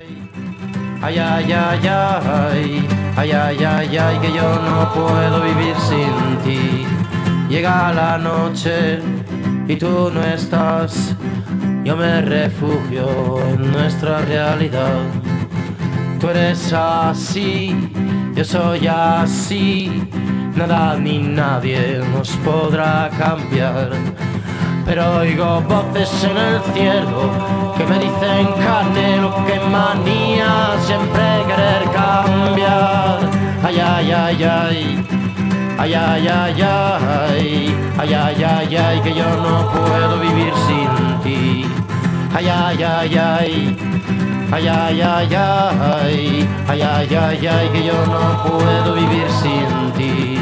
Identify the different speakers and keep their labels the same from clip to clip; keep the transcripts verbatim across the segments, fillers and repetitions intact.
Speaker 1: Ay, ay, ay, ay, ay, ay, ay, ay, que yo no puedo vivir sin ti. Llega la noche y tú no estás, yo me refugio en nuestra realidad. Tú eres así, yo soy así, nada ni nadie nos podrá cambiar. Pero oigo voces en el cielo que me dicen Canelo, que manía siempre querer cambiar. Ay, ay, ay, ay, ay, ay, ay, ay, ay, ay, ay, ay, que yo no puedo vivir sin ti. Ay, ay, ay, ay, ay, ay, ay, ay, ay, ay, ay, ay, que yo no puedo vivir sin ti.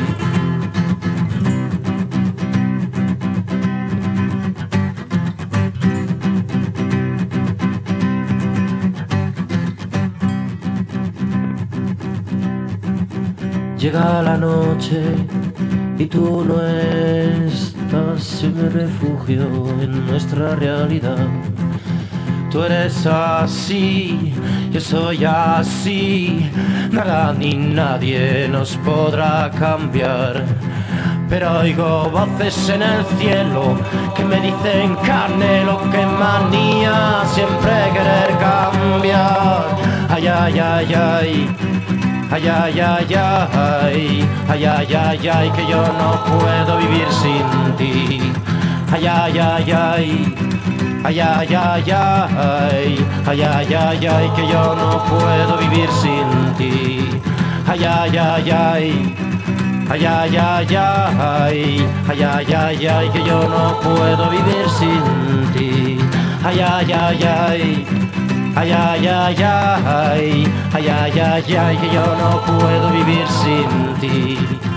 Speaker 1: Llega la noche y tú no estás, yo me refugio en nuestra realidad. Tú eres así, yo soy así, nada ni nadie nos podrá cambiar. Pero oigo voces en el cielo que me dicen Canelo, que manía siempre querer cambiar. Ay, ay, ay, ay. Ay, ay, ay, ay, ay, ay, ay, ay, que yo no puedo vivir sin ti. Ay, ay, ay, ay, ay, ay, ay, ay, ay, ay, ay, ay, que yo no puedo vivir sin ti. Ay, ay, ay, ay, ay, ay, ay, ay, ay, ay, ay, ay, que yo no puedo vivir sin ti. Ay, ay, ay, ay. Ay, ay, ay, ay, ay, ay, ay, ay, que yo no puedo vivir sin ti.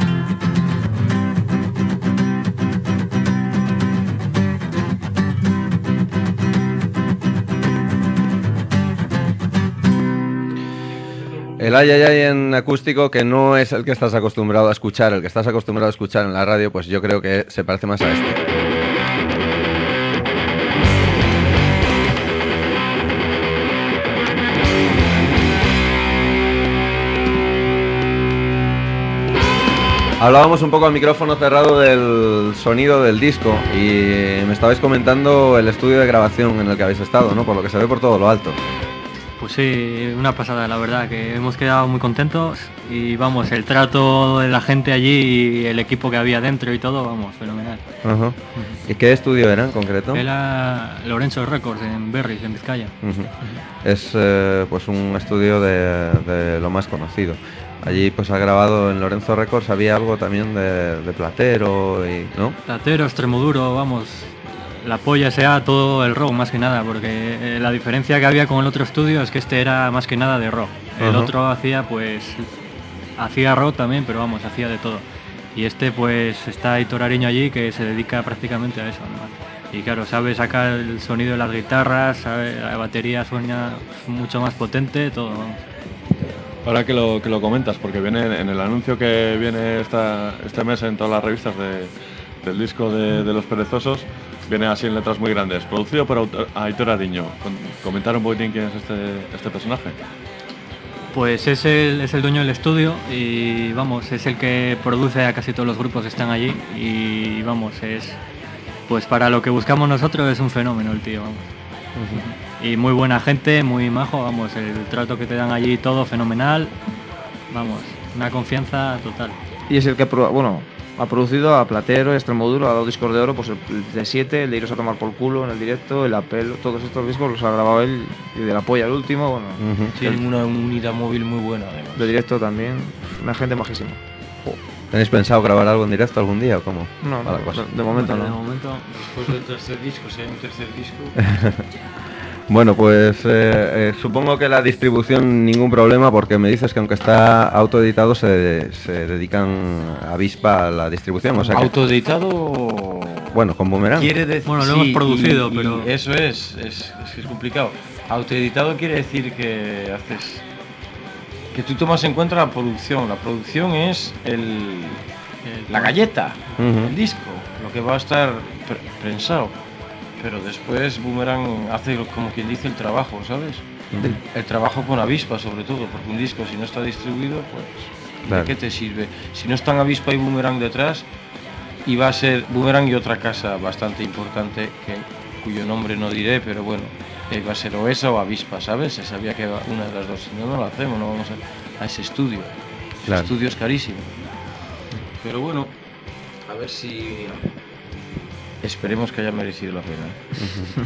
Speaker 2: El ay, ay, ay en acústico, que no es el que estás acostumbrado a escuchar, el que estás acostumbrado a escuchar en la radio, pues yo creo que se parece más a este. Hablábamos un poco al micrófono cerrado del sonido del disco y me estabais comentando el estudio de grabación en el que habéis estado, ¿no? Por lo que se ve por todo lo alto.
Speaker 3: Pues sí, una pasada, la verdad, que hemos quedado muy contentos y vamos, el trato de la gente allí y el equipo que había dentro y todo, vamos, fenomenal.
Speaker 2: Uh-huh. Uh-huh. ¿Y qué estudio era en concreto?
Speaker 3: Era Lorenzo Records en Berriz, en Vizcaya.
Speaker 2: Uh-huh. Uh-huh. Es eh, pues un estudio de, de lo más conocido. Allí pues ha grabado en Lorenzo Records, había algo también de, de Platero, y, ¿no?
Speaker 3: Platero, Extremoduro, vamos, la polla sea todo el rock más que nada, porque eh, la diferencia que había con el otro estudio es que este era más que nada de rock. El uh-huh. otro hacía pues, hacía rock también, pero vamos, hacía de todo. Y este pues está Aitor Ariño allí que se dedica prácticamente a eso, ¿no? Y claro, sabe sacar el sonido de las guitarras, sabe, la batería suena mucho más potente, todo, vamos.
Speaker 4: Ahora que lo, que lo comentas, porque viene en el anuncio que viene esta, este mes en todas las revistas de, del disco de, de Los Perezosos, viene así en letras muy grandes, producido por Aitor Ariño. ¿Comentar un poquitín quién es este, este personaje?
Speaker 3: Pues es el, es el dueño del estudio y vamos, es el que produce a casi todos los grupos que están allí y vamos, es pues para lo que buscamos nosotros es un fenómeno el tío, vamos. Uh-huh. Y muy buena gente, muy majo, vamos, el trato que te dan allí, todo fenomenal, vamos, una confianza total.
Speaker 5: Y es el que, bueno, ha producido a Platero, Extremoduro, ha dado discos de oro, pues el de siete, el de Iros a tomar por culo en el directo, el Apelo, todos estos discos los ha grabado él, y de la polla el último, bueno.
Speaker 1: Uh-huh. Tienen una unidad móvil muy buena, además.
Speaker 5: De directo también, una gente majísima.
Speaker 2: Oh. ¿Tenéis pensado grabar algo en directo algún día o cómo?
Speaker 5: No, no, de, de momento no.
Speaker 3: De momento,
Speaker 1: después del tercer disco, si hay un tercer disco...
Speaker 2: Bueno, pues eh, eh, supongo que la distribución ningún problema, porque me dices que aunque está autoeditado se, se dedican a avispa a la distribución. O sea que,
Speaker 1: ¿autoeditado?
Speaker 2: Bueno, con Boomerang.
Speaker 1: Quiere decir,
Speaker 3: bueno, lo
Speaker 1: sí,
Speaker 3: hemos producido,
Speaker 1: y, y
Speaker 3: pero...
Speaker 1: Eso es, es, es que es complicado. Autoeditado quiere decir que haces... Que tú tomas en cuenta la producción. La producción es el, el la galleta, uh-huh. el disco, lo que va a estar pre- pensado. Pero después Boomerang hace como quien dice el trabajo, ¿sabes?
Speaker 6: el, el trabajo con Avispa, sobre todo, porque un disco, si no está distribuido, pues,
Speaker 2: Claro.
Speaker 6: ¿de qué te sirve? Si no están Avispa y Boomerang detrás, y va a ser Boomerang y otra casa bastante importante, que, cuyo nombre no diré, pero bueno, eh, va a ser o esa o Avispa, ¿sabes? Se sabía que una de las dos, si no, no lo hacemos, no vamos a, a ese estudio. Ese
Speaker 2: Claro.
Speaker 6: estudio es carísimo. Pero bueno, a ver si... Esperemos que haya merecido la pena.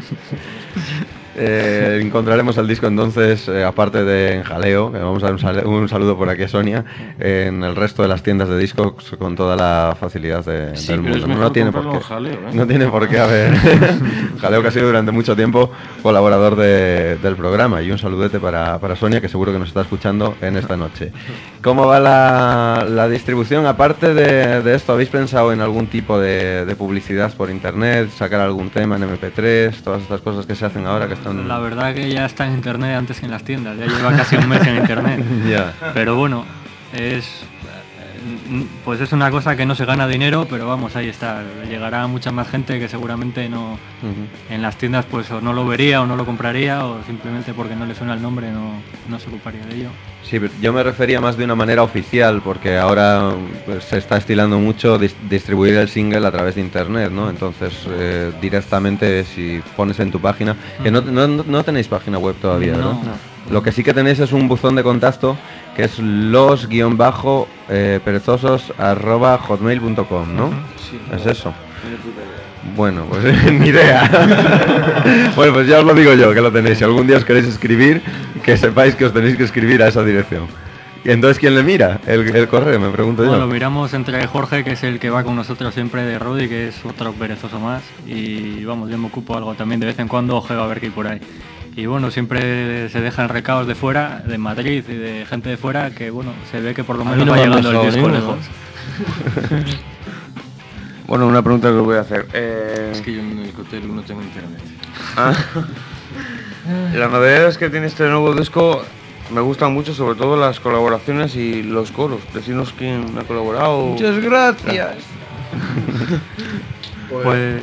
Speaker 2: Eh, encontraremos el disco entonces, eh, aparte de en Jaleo, que vamos a dar un, sal- un saludo por aquí a Sonia, en el resto de las tiendas de discos con toda la facilidad de-
Speaker 6: Sí,
Speaker 2: del
Speaker 6: pero es
Speaker 2: mundo.
Speaker 6: mejor
Speaker 2: No tiene por
Speaker 6: comprarlo
Speaker 2: qué,
Speaker 6: en Jaleo, ¿eh?
Speaker 2: no tiene por qué haber. Jaleo, que ha sido durante mucho tiempo colaborador de- del programa, y un saludete para, para Sonia, que seguro que nos está escuchando en esta noche. ¿Cómo va la, la distribución? Aparte de, de esto, ¿habéis pensado en algún tipo de, de publicidad por internet, sacar algún tema en eme pe tres, todas estas cosas que se hacen ahora que están...
Speaker 3: La verdad que ya está en internet antes que en las tiendas, ya lleva casi un mes en internet.
Speaker 2: Ya.
Speaker 3: Pero bueno, es pues es una cosa que no se gana dinero, pero vamos, ahí está. Llegará mucha más gente que seguramente no
Speaker 2: Ujú.
Speaker 3: en las tiendas pues o no lo vería o no lo compraría, o simplemente porque no le suena el nombre no, no se ocuparía de ello.
Speaker 2: Sí, pero yo me refería más de una manera oficial, porque ahora pues, se está estilando mucho dis- distribuir el single a través de internet, ¿no? Entonces, eh, directamente, si pones en tu página, que no, no, no tenéis página web todavía, ¿verdad?
Speaker 3: No.
Speaker 2: Lo que sí que tenéis es un buzón de contacto, que es los guión bajo perezosos arroba hotmail punto com, ¿no?
Speaker 6: Sí.
Speaker 2: Es eso. Bueno, pues ni idea. Bueno, pues ya os lo digo yo, que lo tenéis. Si algún día os queréis escribir, que sepáis que os tenéis que escribir a esa dirección. Y entonces, ¿quién le mira el, el correo? Me pregunto
Speaker 3: Bueno,
Speaker 2: yo.
Speaker 3: lo miramos entre Jorge, que es el que va con nosotros siempre de Rodi, que es otro perezoso más, y vamos, yo me ocupo algo también de vez en cuando, Ojeo a ver qué hay por ahí. Y bueno, siempre se dejan recados de fuera, de Madrid y de gente de fuera, que bueno, se ve que por lo
Speaker 6: A mí
Speaker 3: menos
Speaker 6: no
Speaker 3: va
Speaker 6: me han
Speaker 3: llegando el
Speaker 6: dejado
Speaker 3: disco
Speaker 6: ni
Speaker 3: lejos.
Speaker 6: uno.
Speaker 5: Bueno, una pregunta que os voy a hacer. Eh,
Speaker 6: Es que yo en el hotel no tengo internet.
Speaker 5: ah, las novedades que tiene este nuevo disco me gustan mucho, sobre todo las colaboraciones y los coros. Decidnos quién ha colaborado.
Speaker 6: Muchas gracias.
Speaker 3: Pues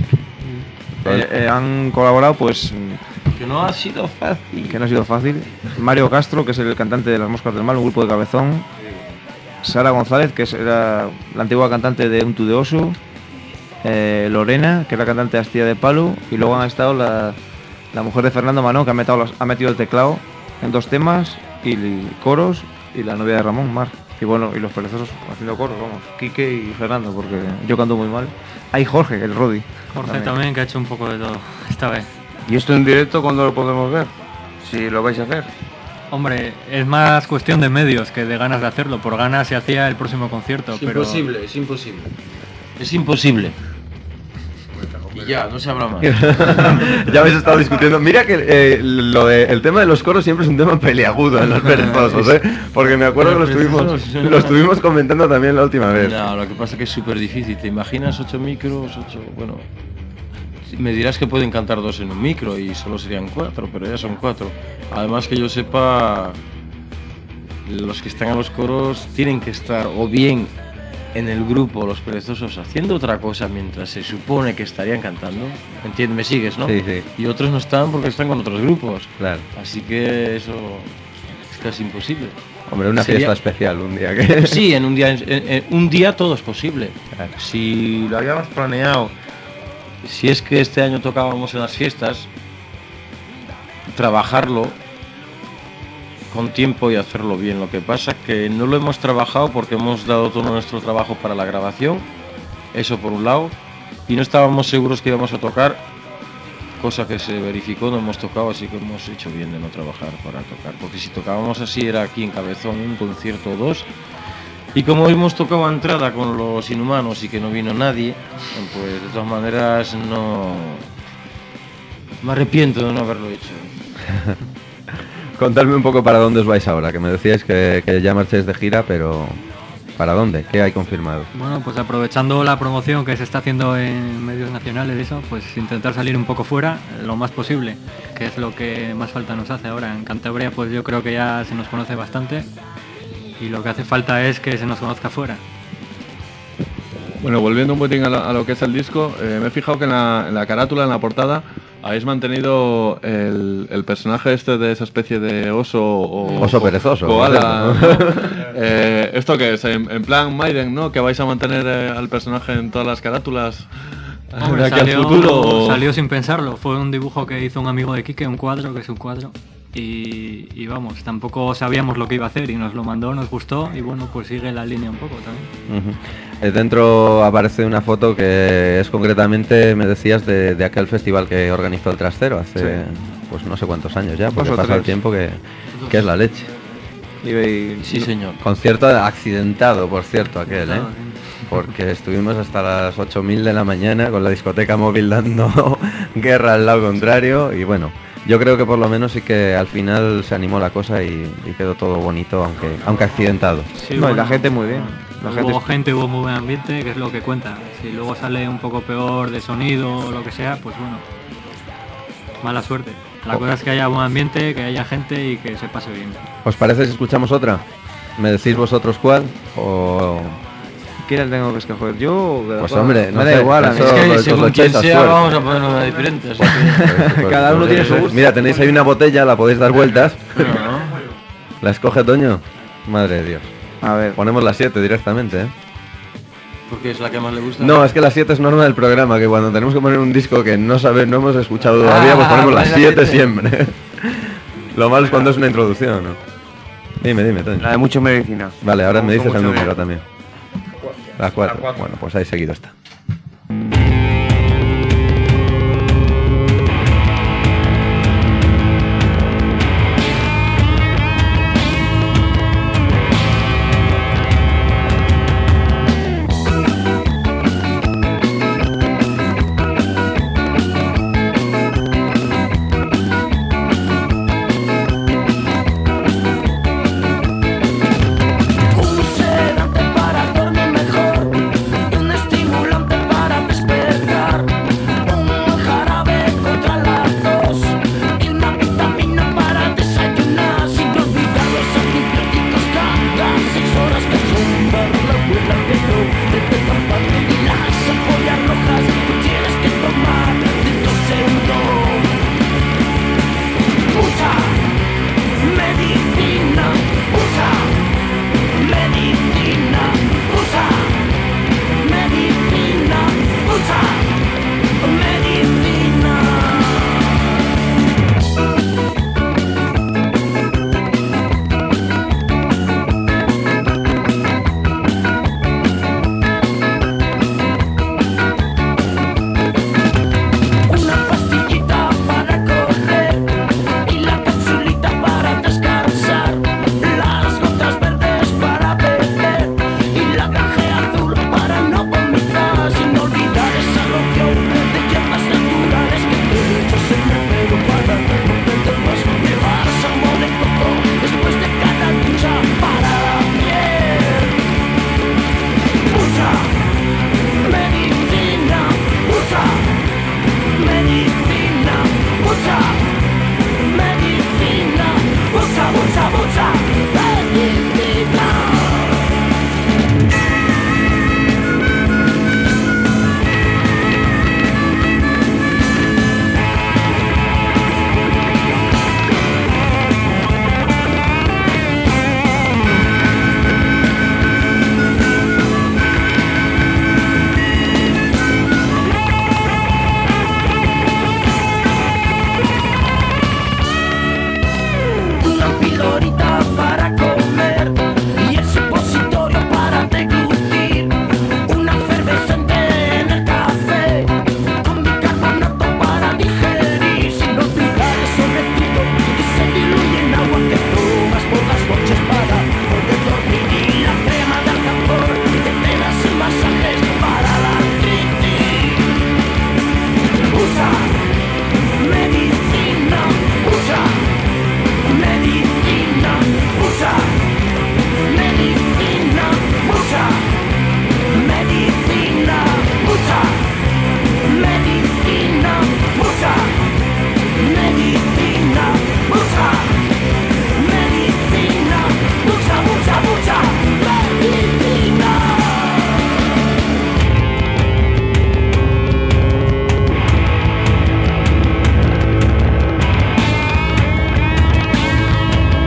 Speaker 5: Eh, eh, han colaborado, pues,
Speaker 6: Que no ha sido fácil.
Speaker 5: que no ha sido fácil. Mario Castro, que es el cantante de Las Moscas del Mal, un grupo de Cabezón. Sara González, que es- era la antigua cantante de Un Tu de Osu. Eh, Lorena, que es la cantante de Astilla de Palu. Y luego han estado la, la mujer de Fernando Manón, que ha metido, las- ha metido el teclado en dos temas y, y coros. Y la novia de Ramón, Mar. Y bueno, y los perezosos haciendo coros, vamos. Quique y Fernando, porque yo canto muy mal. Hay Jorge, el Rodi.
Speaker 3: Jorge también, que ha hecho un poco de todo esta vez.
Speaker 5: ¿Y esto en directo cuándo lo podemos ver? Si lo vais a hacer.
Speaker 3: Hombre, es más cuestión de medios que de ganas de hacerlo. Por ganas se hacía el próximo concierto,
Speaker 6: Es
Speaker 3: pero
Speaker 6: imposible, es imposible. Es imposible. Y ya, no se habla más.
Speaker 2: Ya habéis estado discutiendo. Mira que eh, lo de, el tema de los coros siempre es un tema peliagudo en los perezosos, ¿eh? Porque me acuerdo que lo estuvimos, lo estuvimos comentando también la última vez.
Speaker 6: No, lo que pasa es que es súper difícil. ¿Te imaginas ocho micros? Ocho, bueno, me dirás que pueden cantar dos en un micro y solo serían cuatro, pero ya son cuatro. Además que yo sepa, los que están a los coros tienen que estar o bien en el grupo, los perezosos, haciendo otra cosa mientras se supone que estarían cantando. ¿Entiendes? ¿Me sigues, no?
Speaker 2: Sí, sí.
Speaker 6: Y otros no están porque están con otros grupos.
Speaker 2: Claro.
Speaker 6: Así que eso es casi imposible.
Speaker 2: Hombre, una
Speaker 6: Sería-
Speaker 2: fiesta especial un día que...
Speaker 6: Sí, en un día, en- en un día todo es posible.
Speaker 2: Claro.
Speaker 6: Si lo habíamos planeado, si es que este año tocábamos en las fiestas, trabajarlo con tiempo y hacerlo bien. Lo que pasa es que no lo hemos trabajado porque hemos dado todo nuestro trabajo para la grabación, eso por un lado, y no estábamos seguros que íbamos a tocar, cosa que se verificó, no hemos tocado, así que hemos hecho bien de no trabajar para tocar, porque si tocábamos así era aquí en Cabezón un concierto o dos, y como hemos tocado a entrada con los Inhumanos y que no vino nadie, pues de todas maneras no... me arrepiento de no haberlo hecho.
Speaker 2: Contadme un poco para dónde os vais ahora, que me decíais que, que ya marcháis de gira, pero ¿para dónde? ¿Qué hay confirmado?
Speaker 3: bueno, pues aprovechando la promoción que se está haciendo en medios nacionales y eso, pues intentar salir un poco fuera eh, lo más posible, que es lo que más falta nos hace ahora. En Cantabria pues yo creo que ya se nos conoce bastante y lo que hace falta es que se nos conozca fuera.
Speaker 4: Bueno, volviendo un poquitín a, la- a lo que es el disco, eh, me he fijado que en la, en la carátula, en la portada, habéis mantenido el, el personaje este de esa especie de oso o
Speaker 2: oso perezoso.
Speaker 4: Koala, ¿no? eh, ¿Esto qué es? En, en plan Maiden, ¿no? Que vais a mantener eh, al personaje en todas las carátulas.
Speaker 3: Hombre,
Speaker 4: de aquí
Speaker 3: salió,
Speaker 4: al futuro. ¿O?
Speaker 3: Salió sin pensarlo. Fue un dibujo que hizo un amigo de Quique, un cuadro, que es un cuadro. Y, y vamos, tampoco sabíamos lo que iba a hacer y nos lo mandó, nos gustó y bueno, pues sigue la línea un poco también.
Speaker 2: Uh-huh. Eh, dentro aparece una foto que es concretamente, me decías, de, de aquel festival que organizó el Trastero hace, sí. pues no sé cuántos años ya, porque pasa el tiempo que, que es la leche.
Speaker 6: Y, sí, señor.
Speaker 2: Concierto accidentado, por cierto, aquel, ¿eh? Porque estuvimos hasta las ocho mil de la mañana con la discoteca móvil dando guerra al lado contrario y bueno, yo creo que por lo menos sí que al final se animó la cosa y, y quedó todo bonito, aunque aunque accidentado.
Speaker 5: Sí, no, bueno, y la gente muy bien. La
Speaker 3: hubo
Speaker 5: gente...
Speaker 3: gente, hubo muy buen ambiente, que es lo que cuenta. Si luego sale un poco peor de sonido o lo que sea, pues bueno, mala suerte. La oh. cosa es que haya buen ambiente, que haya gente y que se pase bien.
Speaker 2: ¿Os parece si escuchamos otra? ¿Me decís vosotros cuál? O...
Speaker 5: ¿Quién tengo que escoger? ¿Yo?
Speaker 2: Pues hombre, no
Speaker 5: me
Speaker 2: da
Speaker 5: sé, igual.
Speaker 6: Es que según quien sea vamos a poner una diferente. Así que...
Speaker 5: Cada uno tiene su gusto.
Speaker 2: Mira, tenéis ahí una botella, la podéis dar vueltas. No. ¿La escoge Toño? Madre de Dios.
Speaker 5: A ver.
Speaker 2: Ponemos la siete directamente, ¿eh?
Speaker 6: Porque es la que más le gusta.
Speaker 2: No, es que la siete es norma del programa, que cuando tenemos que poner un disco que no sabe, no hemos escuchado todavía, ah, pues ponemos la siete siempre. Lo malo es cuando es una introducción, ¿no? Dime, dime, Toño.
Speaker 5: La de mucho medicina.
Speaker 2: Vale, ahora me dices el número también. La cuatro. Bueno, pues ahí seguido está.
Speaker 7: Un sedante para dormir mejor y un estímulo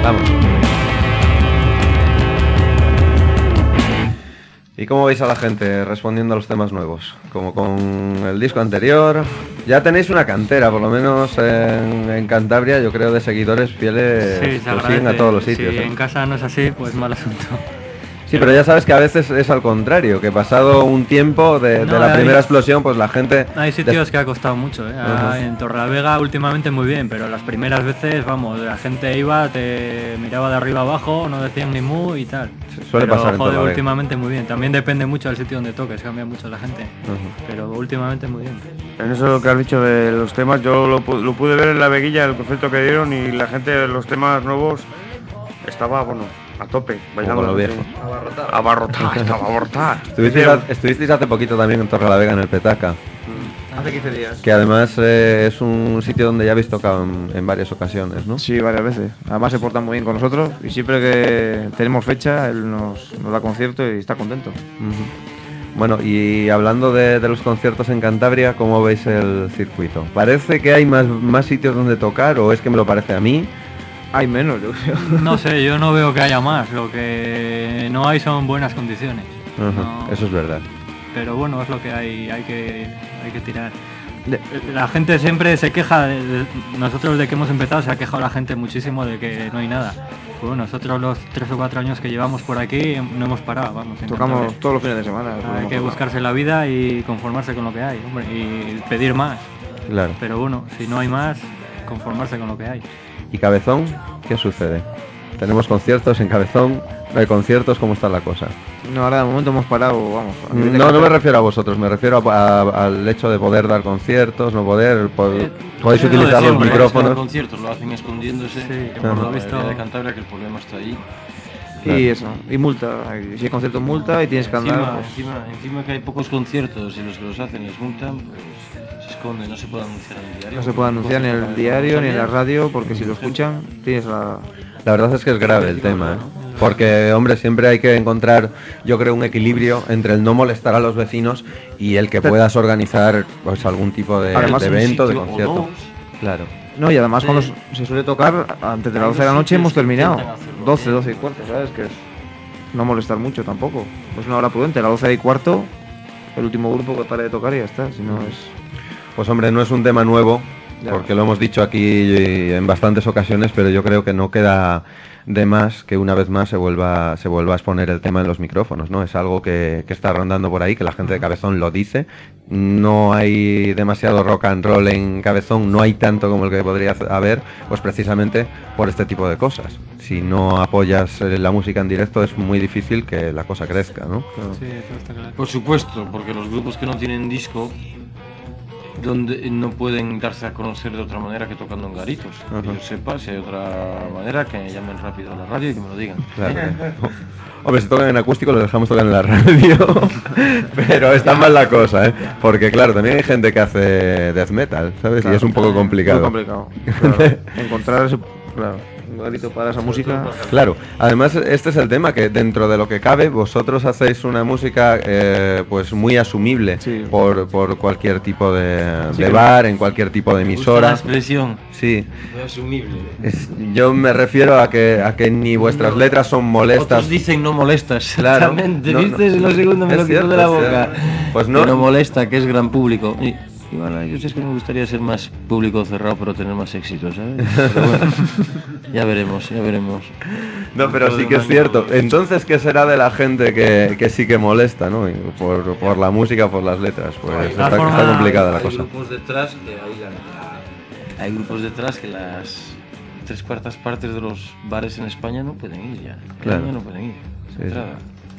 Speaker 2: Vamos. ¿Y cómo veis a la gente respondiendo a los temas nuevos? Como con el disco anterior. Ya tenéis una cantera, por lo menos en, en Cantabria, yo creo, de seguidores fieles
Speaker 3: Sí,
Speaker 2: que
Speaker 3: se
Speaker 2: os siguen a
Speaker 3: agradece.
Speaker 2: todos los sitios.
Speaker 3: Si
Speaker 2: ¿eh?
Speaker 3: en casa no es así, pues mal asunto.
Speaker 2: Sí, pero ya sabes que a veces es al contrario, que pasado un tiempo de, de
Speaker 3: No,
Speaker 2: la
Speaker 3: hay-
Speaker 2: primera explosión, pues la gente...
Speaker 3: Hay sitios que ha costado mucho, ¿eh?
Speaker 2: Ajá.
Speaker 3: En Torrelavega últimamente muy bien, pero las primeras veces, vamos, la gente iba, te miraba de arriba abajo, no decían ni mu y tal.
Speaker 2: Suele
Speaker 3: pero,
Speaker 2: pasar en
Speaker 3: joder,
Speaker 2: Torrelavega.
Speaker 3: últimamente muy bien. También depende mucho del sitio donde toques, cambia mucho la gente.
Speaker 2: Ujú.
Speaker 3: Pero últimamente muy bien.
Speaker 7: En eso lo que has dicho de los temas, yo lo, pu- lo pude ver en la Veguilla, el concierto que dieron, y la gente de los temas nuevos estaba, bueno, a tope, bailando.
Speaker 2: lo viejo.
Speaker 7: Abarrotada. Abarrotada, estaba abarrotada.
Speaker 2: Estuvisteis, ha- estuvisteis hace poquito también en Torrelavega, en el Petaca,
Speaker 5: Hace quince días.
Speaker 2: que además eh, es un sitio donde ya habéis tocado en, en varias ocasiones, ¿no?
Speaker 5: Sí, varias veces. Además se porta muy bien con nosotros y siempre que tenemos fecha, él nos, nos da concierto y está contento.
Speaker 2: Ujú. Bueno, y hablando de, de los conciertos en Cantabria, ¿cómo veis el circuito? ¿Parece que hay más, más sitios donde tocar o es que me lo parece a mí?
Speaker 5: Hay menos, yo creo.
Speaker 3: No sé, yo no veo que haya más. Lo que no hay son buenas condiciones.
Speaker 2: Ujú,
Speaker 3: No.
Speaker 2: Eso es verdad.
Speaker 3: Pero bueno, es lo que hay, hay que, hay que tirar. De- la gente siempre se queja, de, de- nosotros de que hemos empezado se ha quejado la gente muchísimo de que no hay nada. Pues bueno, nosotros los tres o cuatro años que llevamos por aquí no hemos parado, vamos. en
Speaker 5: Tocamos
Speaker 3: Cantabria.
Speaker 5: todos los fines de semana.
Speaker 3: Hay
Speaker 5: podemos
Speaker 3: que
Speaker 5: tocar.
Speaker 3: buscarse la vida y conformarse con lo que hay, hombre, y pedir más.
Speaker 2: Claro.
Speaker 3: Pero bueno, si no hay más, conformarse con lo que hay.
Speaker 2: ¿Y Cabezón? ¿Qué sucede? ¿Tenemos conciertos en Cabezón? ¿No hay conciertos? ¿Cómo está la cosa?
Speaker 5: No, ahora de momento hemos parado, vamos. a nivel de
Speaker 2: No, no me
Speaker 5: Cantabria.
Speaker 2: refiero a vosotros, me refiero a- a- al hecho de poder dar conciertos, no poder, po- podéis
Speaker 3: eh,
Speaker 2: utilizar
Speaker 3: lo de
Speaker 2: los
Speaker 3: siempre,
Speaker 6: Los
Speaker 2: micrófonos.
Speaker 6: conciertos lo hacen escondiéndose.
Speaker 3: Sí, que
Speaker 6: por
Speaker 2: por
Speaker 6: lo
Speaker 3: lo
Speaker 6: visto
Speaker 3: visto-
Speaker 6: de Cantabria, que el problema está ahí.
Speaker 5: Y eso, y multa. Y si hay concierto, multa y tienes que andar.
Speaker 6: Encima,
Speaker 5: pues,
Speaker 6: encima, encima que hay pocos conciertos y los que los hacen les multan, pues se esconde, no se puede anunciar en el diario.
Speaker 5: no se puede anunciar ni en el diario ni en la radio porque si lo escuchan tienes la...
Speaker 2: La verdad es que es grave el tema, ¿eh? Porque, hombre, siempre hay que encontrar, yo creo, un equilibrio entre el no molestar a los vecinos y el que puedas organizar pues algún tipo de,
Speaker 5: Además,
Speaker 2: de
Speaker 5: un
Speaker 2: evento, de
Speaker 6: sitio o
Speaker 2: concierto.
Speaker 6: dos.
Speaker 2: Claro.
Speaker 5: No, y además
Speaker 6: Sí.
Speaker 5: cuando se suele tocar antes de las doce de la noche hemos terminado. doce, doce y cuarto, ¿sabes? Que es no molestar mucho tampoco. Es una hora prudente, a las doce y cuarto el último grupo que pare de tocar y ya está. Si no es...
Speaker 2: Pues, hombre, no es un tema nuevo,
Speaker 5: Ya.
Speaker 2: porque lo hemos dicho aquí en bastantes ocasiones, pero yo creo que no queda de más que una vez más se vuelva se vuelva a exponer el tema en los micrófonos, ¿no? Es algo que, que está rondando por ahí, que la gente de Cabezón lo dice. No hay demasiado rock and roll en Cabezón, no hay tanto como el que podría haber, pues precisamente por este tipo de cosas. Si no apoyas eh, la música en directo es muy difícil que la cosa crezca, ¿no?
Speaker 3: Sí, eso está claro.
Speaker 6: Por supuesto, porque los grupos que no tienen disco donde no pueden darse a conocer de otra manera que tocando en garitos.
Speaker 2: Ajá.
Speaker 6: Que yo sepa, si hay otra manera, que llamen rápido a la radio y que me lo digan.
Speaker 2: Claro. Hombre, si tocan en acústico los dejamos tocar en la radio, pero está mal la cosa, ¿eh? Porque claro, también hay gente que hace death metal, ¿sabes?
Speaker 5: Claro,
Speaker 2: y es un poco complicado.
Speaker 5: Muy complicado. Claro. Encontrar ese, claro, un garito para esa música.
Speaker 2: Claro, además este es el tema, que dentro de lo que cabe vosotros hacéis una música eh, pues muy asumible
Speaker 5: Sí.
Speaker 2: por, por cualquier tipo de,
Speaker 5: Sí,
Speaker 2: de
Speaker 5: que-
Speaker 2: bar, en cualquier tipo de
Speaker 6: Me gusta
Speaker 2: emisora.
Speaker 6: la expresión,
Speaker 2: Sí,
Speaker 6: muy asumible.
Speaker 2: es- yo me refiero a que, a que ni vuestras letras son molestas.
Speaker 6: Otros dicen no molestas.
Speaker 2: Claro.
Speaker 6: Exactamente.
Speaker 2: No, no.
Speaker 6: ¿Viste? Lo segundo me
Speaker 2: Es
Speaker 6: lo quitó
Speaker 2: cierto,
Speaker 6: de la
Speaker 2: es
Speaker 6: boca.
Speaker 2: cierto. Pues no-
Speaker 6: Que no molesta, que es gran público. Y, y bueno, yo sé que me gustaría ser más público cerrado, pero tener más éxito, ¿sabes? Pero bueno, ya veremos, ya veremos.
Speaker 2: No, pero sí que es cierto. Entonces, ¿qué será de la gente que, que sí que molesta, ¿no? Y Por, por la música, por las letras. Pues está,
Speaker 3: todas
Speaker 2: está
Speaker 3: formas,
Speaker 2: complicada la
Speaker 6: hay
Speaker 2: cosa.
Speaker 6: grupos detrás que ahí la- hay grupos detrás que las tres cuartas partes de los bares en España no pueden ir ya. En
Speaker 2: Claro.
Speaker 6: España no pueden ir.
Speaker 2: Sí,
Speaker 6: Entrada.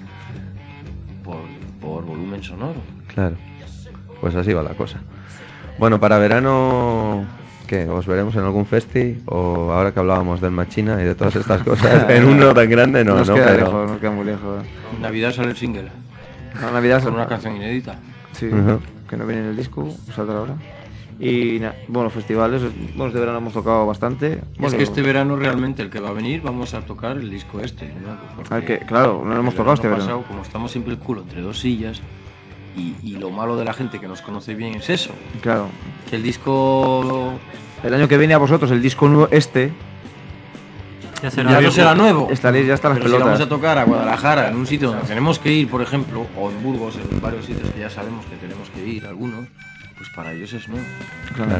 Speaker 6: Por, por volumen sonoro.
Speaker 2: Claro. Pues así va la cosa. Bueno, para verano, ¿qué? ¿Os veremos en algún festi? O ahora que hablábamos del Machina y de todas estas cosas, en uno tan grande no,
Speaker 5: nos
Speaker 2: no,
Speaker 5: queda
Speaker 2: pero...
Speaker 5: lejos, nos queda muy lejos.
Speaker 6: En Navidad sale el single.
Speaker 5: La Navidad
Speaker 6: Con una canción inédita.
Speaker 5: Sí,
Speaker 2: Ujú.
Speaker 5: que no viene en el disco, saldrá ahora. Y na- bueno, festivales, bueno, este verano hemos tocado bastante. Bueno,
Speaker 6: Es que este verano realmente el que va a venir vamos a tocar el disco este. ¿no? Porque
Speaker 5: al que, claro, no lo hemos
Speaker 6: el
Speaker 5: tocado este
Speaker 6: verano
Speaker 5: verano.
Speaker 6: pasado, como estamos siempre el culo entre dos sillas, y, y lo malo de la gente que nos conoce bien es eso,
Speaker 5: Claro.
Speaker 6: que el disco
Speaker 5: El año que viene a vosotros, el disco nuevo este,
Speaker 3: Ya será
Speaker 6: ya no
Speaker 3: viejo.
Speaker 6: será nuevo.
Speaker 5: Estaréis ya hasta las
Speaker 6: Pero si
Speaker 5: pelotas.
Speaker 6: vamos a tocar a Guadalajara, en un sitio donde tenemos que ir, por ejemplo, o en Burgos, en varios sitios que ya sabemos que tenemos que ir, algunos, pues para ellos es nuevo.
Speaker 2: Claro.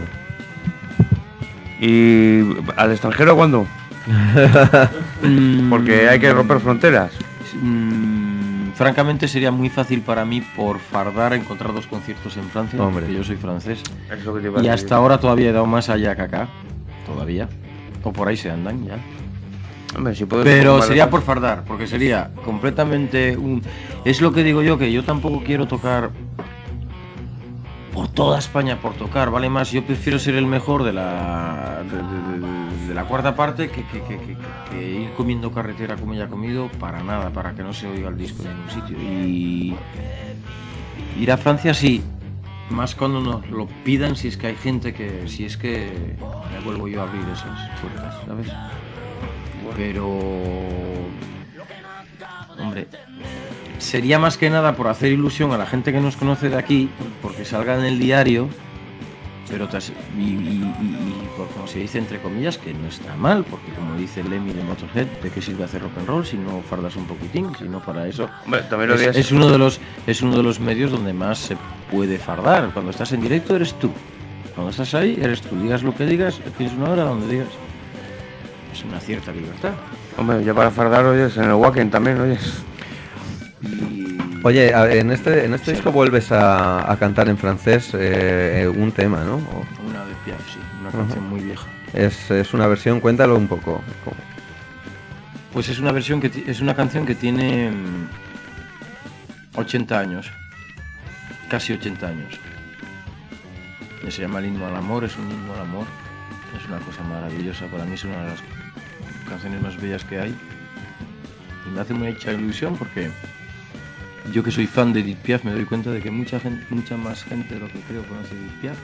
Speaker 7: ¿Y al extranjero cuándo? Porque hay que romper fronteras.
Speaker 6: Mm, francamente sería muy fácil para mí por fardar encontrar dos conciertos en Francia,
Speaker 2: Hombre.
Speaker 6: porque yo soy francés.
Speaker 7: Es lo que te iba a
Speaker 6: Y
Speaker 7: decir.
Speaker 6: hasta ahora todavía he dado más allá que acá, todavía. O por ahí se andan ya.
Speaker 7: Hombre, si puedes
Speaker 6: Pero
Speaker 7: tomar
Speaker 6: sería
Speaker 7: la-
Speaker 6: por fardar, porque sería completamente un... Es lo que digo yo, que yo tampoco quiero tocar por toda España por tocar, vale más. Yo prefiero ser el mejor de la de, de- de- de la cuarta parte que, que- que- que- que ir comiendo carretera como ya he comido, para nada, para que no se oiga el disco en ningún sitio. Y ir a Francia sí, más cuando nos lo pidan, si es que hay gente que, si es que me vuelvo yo a abrir esas puertas, ¿sabes? Pero, hombre, sería más que nada por hacer ilusión a la gente que nos conoce de aquí, porque salga en el diario, pero tas- y, y- y- y por como se dice entre comillas, que no está mal, porque como dice Lemmy de Motorhead, ¿de qué sirve hacer rock and roll si no fardas un poquitín? Si no para eso.
Speaker 7: Hombre, también lo
Speaker 6: Es,
Speaker 7: digas.
Speaker 6: es uno de los es uno de los medios donde más se puede fardar. Cuando estás en directo eres tú. Cuando estás ahí eres tú. Digas lo que digas, tienes una hora donde digas. Es una cierta libertad.
Speaker 7: Hombre, ya para fardar, oyes, en el Wacken también, oyes.
Speaker 6: Y
Speaker 2: Oye, a ver, en este, en este disco vuelves a, a cantar en francés eh, un tema, ¿no? O-
Speaker 6: una de Piaf, sí, una canción muy vieja.
Speaker 2: Es, es una versión, cuéntalo un poco. ¿Cómo?
Speaker 6: Pues es una versión que ti- es una canción que tiene mm, ochenta años. Casi ochenta años. Y se llama El himno al amor, es un himno al amor. Es una cosa maravillosa, para mí es una de las canciones más bellas que hay. Y me hace mucha ilusión porque yo que soy fan de Edith Piaf me doy cuenta de que mucha gente, mucha más gente de lo que creo conoce Edith Piaf.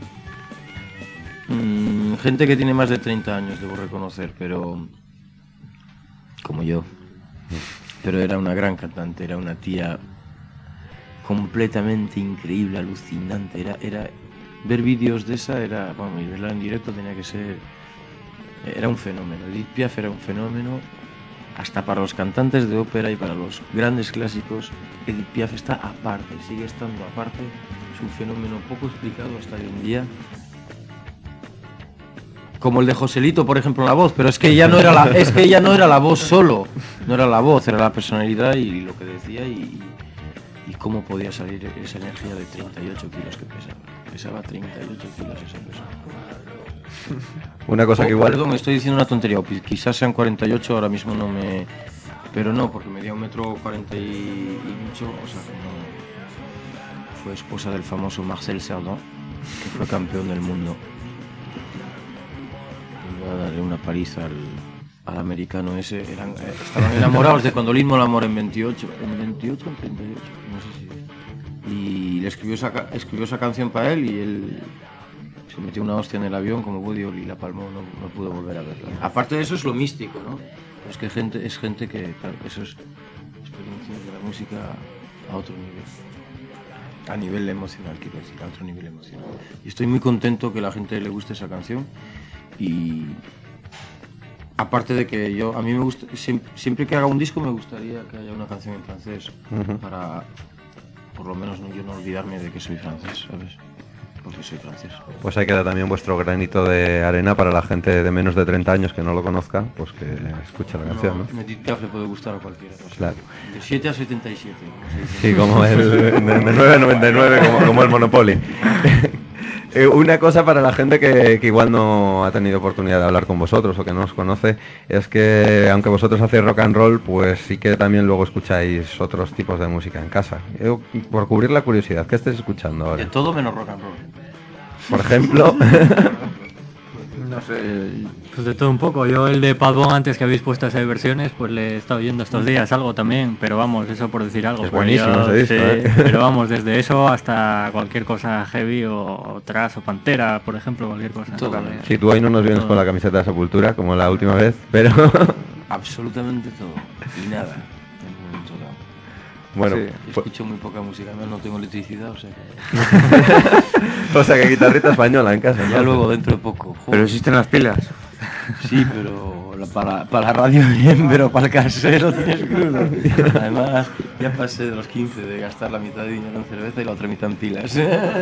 Speaker 6: Mm, gente que tiene más de treinta años, debo reconocer, pero como yo. Pero era una gran cantante, era una tía completamente increíble, alucinante. Era, era ver vídeos de esa era, vamos, y verla en directo tenía que ser, era un fenómeno. Edith Piaf era un fenómeno, hasta para los cantantes de ópera y para los grandes clásicos. Edith Piaf está aparte, sigue estando aparte. Es un fenómeno poco explicado hasta hoy en día. Como el de Joselito, por ejemplo, la voz, pero es que ella no era la, es que ella no era la voz solo, no era la voz, era la personalidad y lo que decía y, y cómo podía salir esa energía de treinta y ocho kilos que pesaba. Pesaba treinta y ocho kilos esa persona.
Speaker 2: Una cosa
Speaker 6: Oh,
Speaker 2: que igual...
Speaker 6: Perdón, estoy diciendo una tontería, o quizás sean cuarenta y ocho, ahora mismo no me... Pero no, porque medía un metro cuarenta y mucho, o sea que no... Fue esposa del famoso Marcel Cerdan, que fue campeón del mundo. Iba a darle una paliza al, al americano ese. Eran, eh, estaban enamorados de cuando el himno al amor en veintiocho. ¿En veintiocho o en treinta y ocho? No sé si... Y le escribió esa, ca- escribió esa canción para él y él... Se metió una hostia en el avión como Woody Allen y la palmó, no, no pudo volver a verla. Aparte de eso es lo místico, ¿no? Es que gente, es gente que, claro, eso es experiencias de la música a otro nivel. A nivel emocional, quiero decir, a otro nivel emocional. Y estoy muy contento que a la gente le guste esa canción. Y aparte de que yo, a mí me gusta, siempre, siempre que haga un disco me gustaría que haya una canción en francés.
Speaker 2: Ujú.
Speaker 6: Para, por lo menos, no, yo no olvidarme de que soy francés, ¿sabes? Porque soy francés.
Speaker 2: Pues ahí queda también vuestro granito de arena para la gente de menos de treinta años que no lo conozca, pues que escuche la canción, ¿no?
Speaker 6: Edith Piaf le puede gustar a cualquiera. O sea,
Speaker 2: Claro.
Speaker 6: De siete a setenta y siete.
Speaker 2: Sí, como el de nueve a noventa y nueve, como, como el Monopoly. Eh, Una cosa para la gente que, que igual no ha tenido oportunidad de hablar con vosotros o que no os conoce, es que aunque vosotros hacéis rock and roll, pues sí que también luego escucháis otros tipos de música en casa. Eh, por cubrir la curiosidad, ¿qué estáis escuchando
Speaker 6: De
Speaker 2: ahora?
Speaker 6: todo menos rock and roll.
Speaker 2: Por ejemplo,
Speaker 5: No sé.
Speaker 3: Pues de todo un poco. Yo el de Padbon, antes que habéis puesto esas versiones, pues le he estado oyendo estos días algo también, pero vamos, eso por decir algo.
Speaker 2: Es
Speaker 3: porque
Speaker 2: buenísimo
Speaker 3: yo-
Speaker 2: ese disco,
Speaker 3: sí,
Speaker 2: ¿eh?
Speaker 3: pero vamos, desde eso hasta cualquier cosa heavy o, o thrash o Pantera, por ejemplo, cualquier cosa.
Speaker 6: Todo.
Speaker 3: También.
Speaker 2: si tú hoy no nos vienes con la camiseta de Sepultura, como la última vez, pero
Speaker 6: Absolutamente todo. Y nada. En un momento dado.
Speaker 2: bueno,
Speaker 5: Sí.
Speaker 2: pues-
Speaker 6: Escucho muy poca música, además no tengo electricidad, o sea que
Speaker 2: o sea que guitarrita española en casa.
Speaker 6: ya
Speaker 2: ¿no?
Speaker 6: luego dentro de poco.
Speaker 7: Pero
Speaker 6: joder.
Speaker 7: existen las pilas.
Speaker 6: Sí, pero la- para, para la radio bien, pero para el casero tienes crudo. Además, ya pasé de los quince de gastar la mitad de dinero en cerveza y la otra mitad en pilas.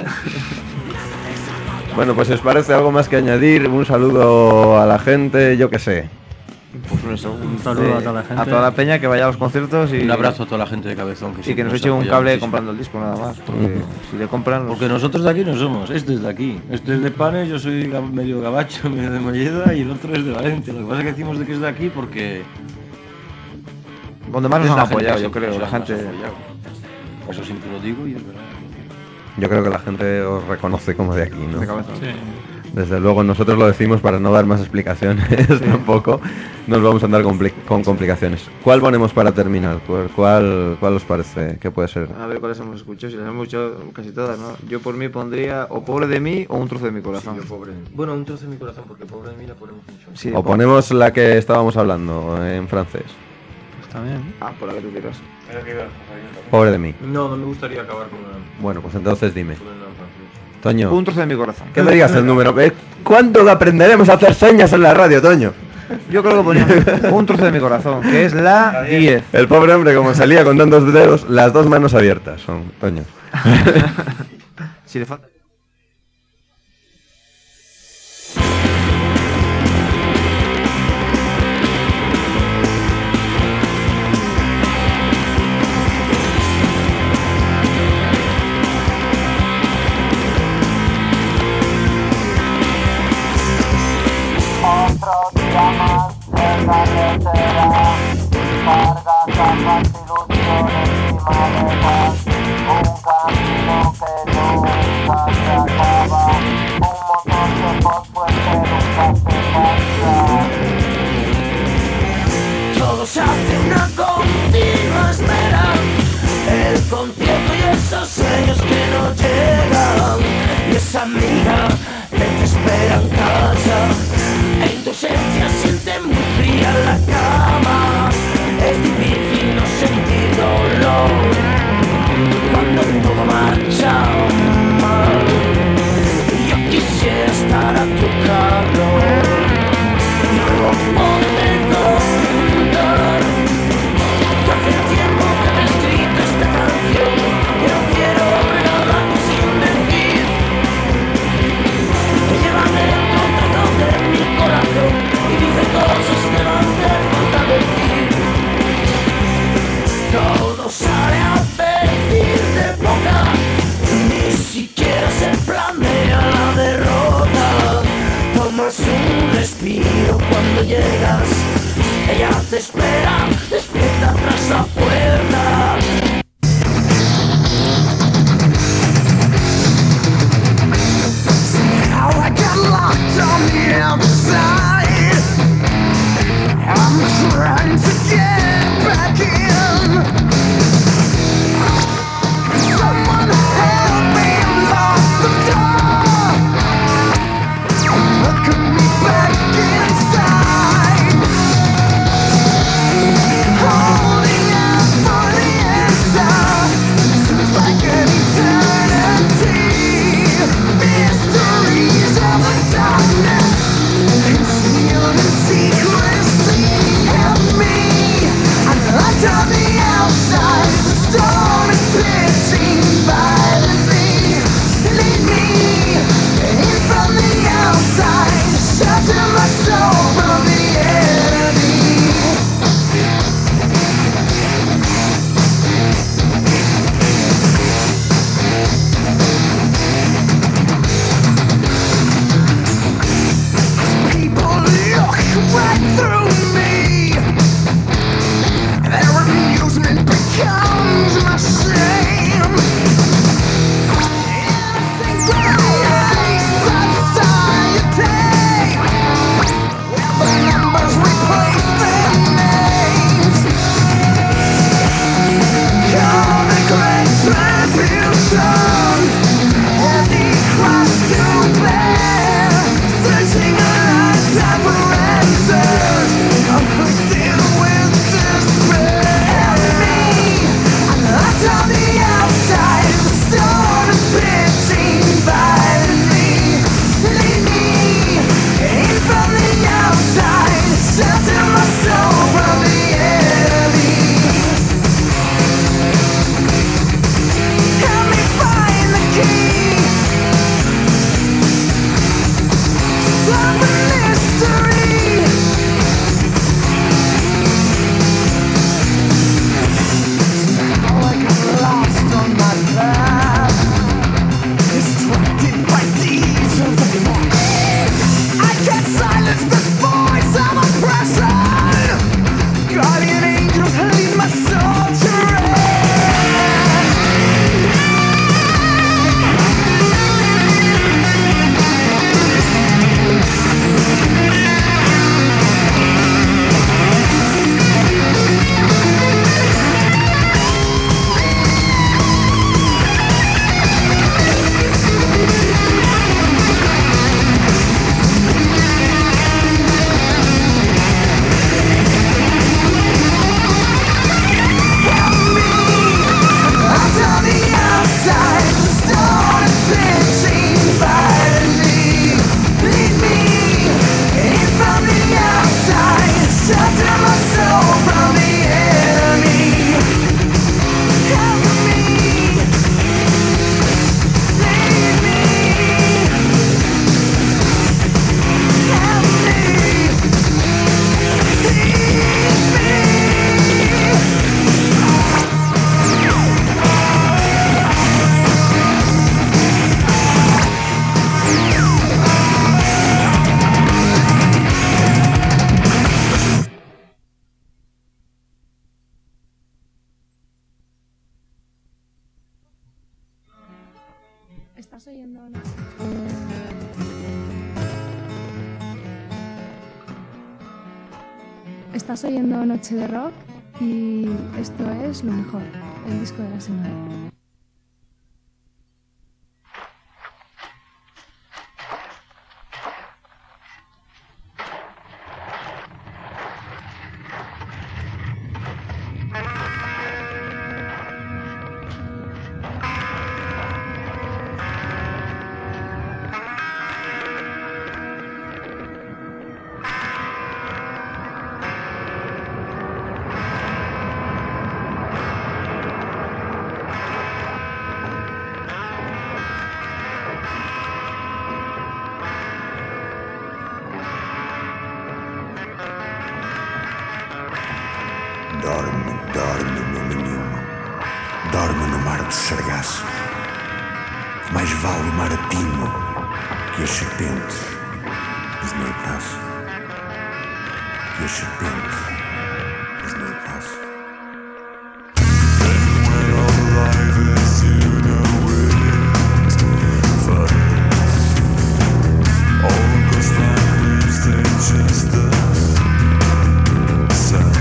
Speaker 2: Bueno, pues si os parece algo más que añadir, un saludo a la gente, yo qué sé.
Speaker 5: Pues eso,
Speaker 3: Un saludo a toda la gente.
Speaker 5: A toda la peña que vaya a los conciertos y,
Speaker 6: Un abrazo a toda la gente de Cabezón.
Speaker 5: y que
Speaker 6: siempre
Speaker 5: nos
Speaker 6: nos
Speaker 5: eche un
Speaker 6: apoya
Speaker 5: cable
Speaker 6: muchísimo.
Speaker 5: comprando el disco nada más. Porque si le compran.
Speaker 6: Porque nosotros de aquí no somos, este es de aquí. Este es de Panes, yo soy ga- medio gabacho, medio de Molleda y el otro es de Valencia. Lo que pasa es que decimos de que es de aquí porque...
Speaker 5: Donde más nos
Speaker 6: es
Speaker 5: han
Speaker 6: la gente
Speaker 5: apoyado,
Speaker 6: que
Speaker 5: yo
Speaker 6: siempre
Speaker 5: creo,
Speaker 6: nos
Speaker 5: la
Speaker 6: ha- nos
Speaker 5: gente.
Speaker 6: ha apoyado. Eso siempre lo digo y es verdad.
Speaker 2: Yo creo que la gente os reconoce como de aquí, ¿no?
Speaker 5: De Cabezón.
Speaker 3: Sí.
Speaker 2: Desde luego, nosotros lo decimos para no dar más explicaciones tampoco. Nos vamos a andar compli- con complicaciones. ¿Cuál ponemos para terminar? ¿Cuál, cuál, cuál os parece que puede ser?
Speaker 5: A ver cuáles hemos escuchado, si las hemos escuchado casi todas, ¿no? Yo por mí pondría o Pobre de mí o Un trozo de mi corazón.
Speaker 6: Pobre. Bueno, un trozo de mi corazón, porque pobre de mí la ponemos mucho.
Speaker 5: Sí,
Speaker 2: O ponemos la que estábamos hablando en francés.
Speaker 3: Está bien.
Speaker 5: Ah, por la que tú quieras.
Speaker 2: Pobre de mí.
Speaker 6: No, no me gustaría acabar con una...
Speaker 2: Bueno, pues entonces dime.
Speaker 6: con una en francés.
Speaker 2: Toño,
Speaker 5: Un trozo de mi corazón.
Speaker 2: que me digas el número. Eh, ¿Cuándo aprenderemos a hacer señas en la radio, Toño?
Speaker 5: Yo creo que ponía Un trozo de mi corazón, que es la diez.
Speaker 2: El pobre hombre, como salía con tantos dedos, las dos manos abiertas son, Toño.
Speaker 5: Si le falta.
Speaker 8: Otro día más en la carretera, carga capas, ilusiones y maletas, un camino que nunca se acaba, un motor de fósforo que nunca se cansa. Todo se hace una continua espera, el concierto y esos sueños que no llegan, y esa amiga que te espera en casa. En tu esencia siente muy fría la cama. Es difícil no sentir dolor cuando todo marcha mal. Yo quisiera estar a tu calor, no poder contar que hace tiempo que te he escrito esta canción y no quiero regalarte sin decir que llevan el control de mi corazón y dice cosas que van a hacer falta decir. Todo sale a decir de boca, ni siquiera se planea la derrota. Tomas un respiro cuando llegas, ella te espera, despierta tras la puerta. How I got locked on the outside, I'm trying to get back in. Someone help me unlock the door, welcome me back inside.
Speaker 9: Estás oyendo una... Estás oyendo Noche de Rock y esto es lo mejor, el disco de la semana.
Speaker 10: Dorme, dorme, meu menino. Dorme no mar de sargaço. Mais vale o mar a pino que as serpentes esnoitaço. Que as serpentes esnoitaço. Just the sun.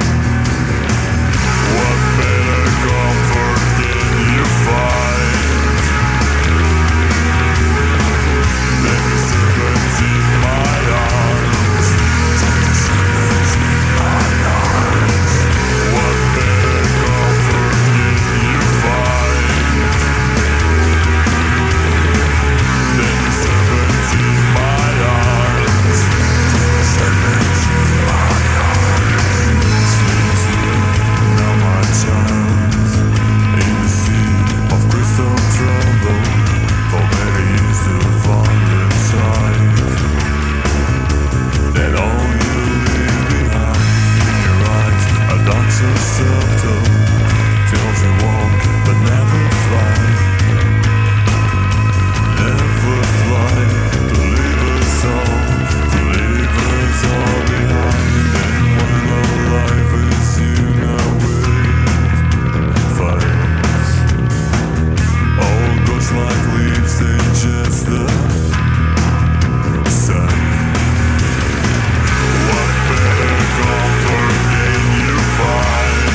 Speaker 10: What better comfort can you find than the serpent in my arms? My arms. What better comfort can you find than the serpent in my arms? Serpent in my arms. Sleep, sleep, now my child, in the sea of crystal trouble, for many years to violent side. That all you leave behind in your eyes, a dark so subtle, feels a walk but never fly. Never fly, to leave us all, to leave us all behind. And when our life is in our way, fires, all goes like leaves, they just the sun. What better comfort can you find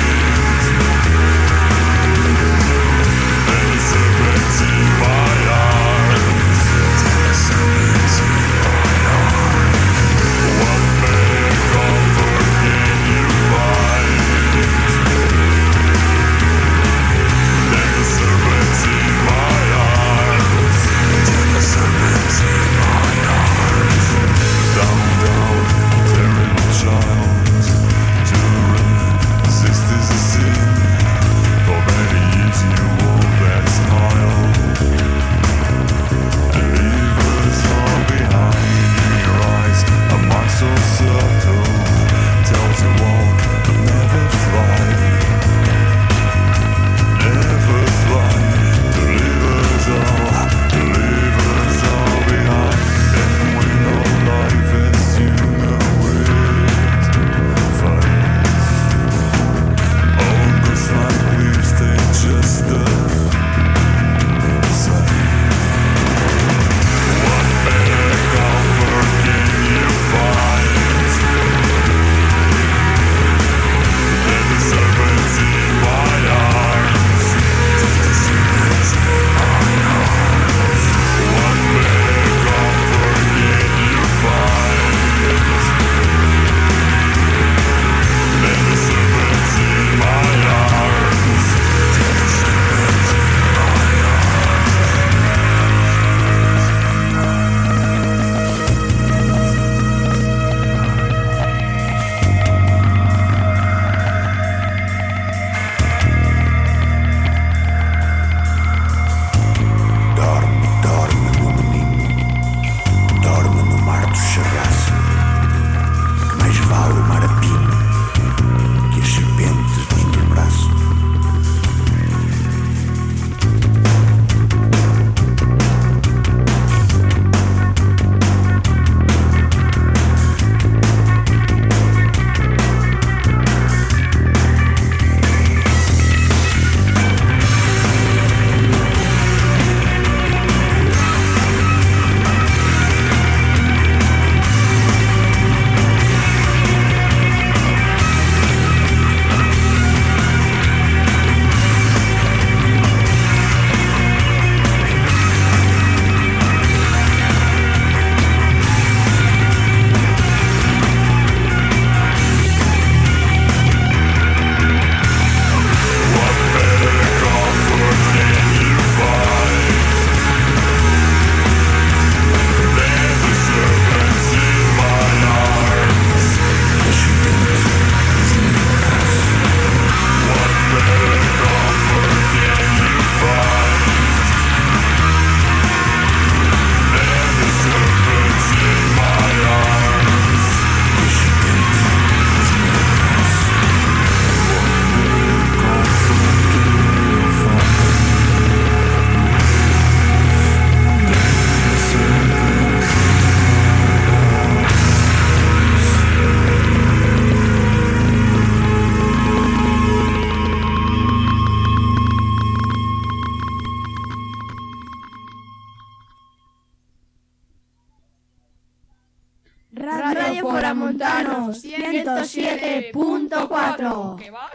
Speaker 11: siete punto cuatro.